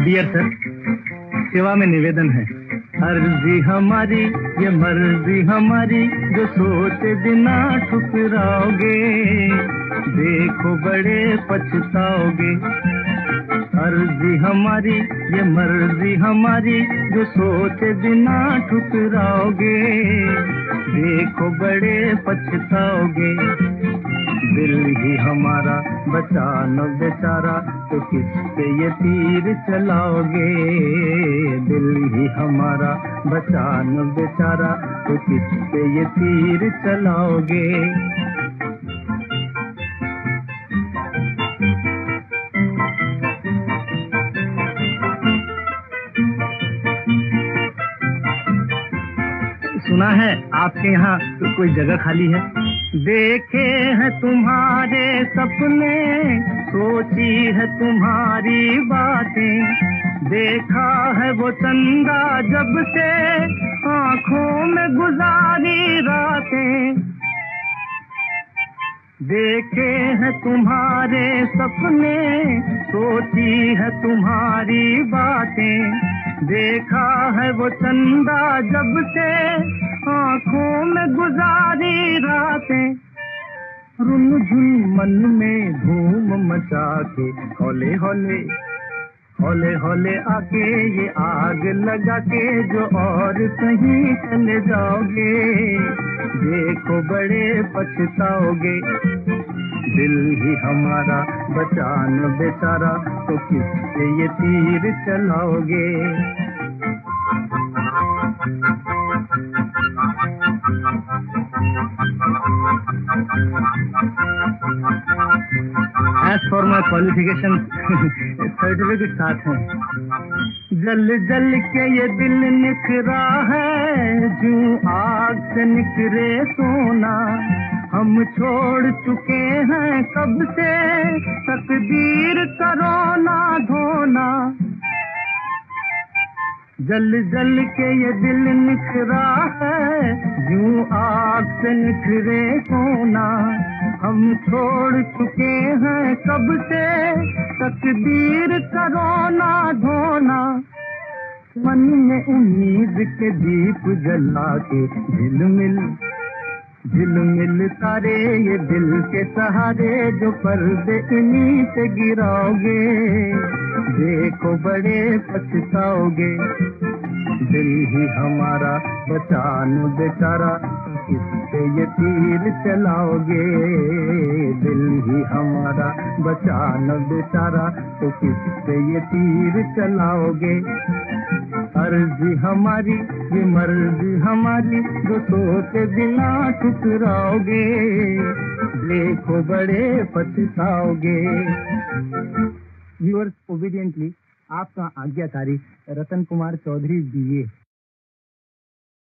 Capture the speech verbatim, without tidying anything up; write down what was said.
Dear sir, सेवा में निवेदन है। अर्जी हमारी ये मर्जी हमारी, जो सोचे बिना ठुकराओगे, देखो बड़े पछताओगे। अर्जी हमारी ये मर्जी हमारी, जो सोचे बिना ठुकराओगे, देखो बड़े पछताओगे। दिल ही हमारा बचा न बेचारा, तो किस पे ये तीर चलाओगे। दिल ही हमारा बचा न बेचारा, तो किस पे ये तीर चलाओगे। सुना है आपके यहाँ कोई जगह खाली है। देखे हैं तुम्हारे सपने, सोची है तुम्हारी बातें, देखा है वो चंदा जब से आँखों में गुजारी रातें। देखे हैं तुम्हारे सपने, सोची है तुम्हारी बातें, देखा है वो चंदा जब से आँखों में गुजारी रातें। रुन झुन मन में धूम मचा के, हौले हौले हौले हौले आके ये आग लगा के, जो और कहीं चले जाओगे, देखो बड़े पछताओगे। दिल ही हमारा बचा न बेचारा, तो किससे ये तीर चलाओगे। As for my qualifications, certificate साथ है। जल जल के ये दिल निखरा है, जूं आग से निकरे सोना। हम छोड़ चुके हैं कब से, तकदीर करो ना धोना। जल जल के ये दिल निखरा है, जूं आग से निखरे सोना। हम छोड़ चुके हैं कब से, तकदीर करो ना धोना। मन में उम्मीद के दीप जला के, झिलमिल झिलमिल तारे ये दिल के सहारे, जो पर्दे इन्हीं से गिराओगे, देखो बड़े पछताओगे। दिल ही हमारा बचा न बेचारा, किससे ये तीर चलाओगे। दिल ही हमारा बचा न बेचारा, तो किससे ये तीर चलाओगे। अर्जी हमारी ये मर्जी हमारी, जो सोचे बिना ठुकराओगे, देखो बड़े पछताओगे। व्यूअर्स, ओबीडियंटली आपका आज्ञाकारी रतन कुमार चौधरी बी ए।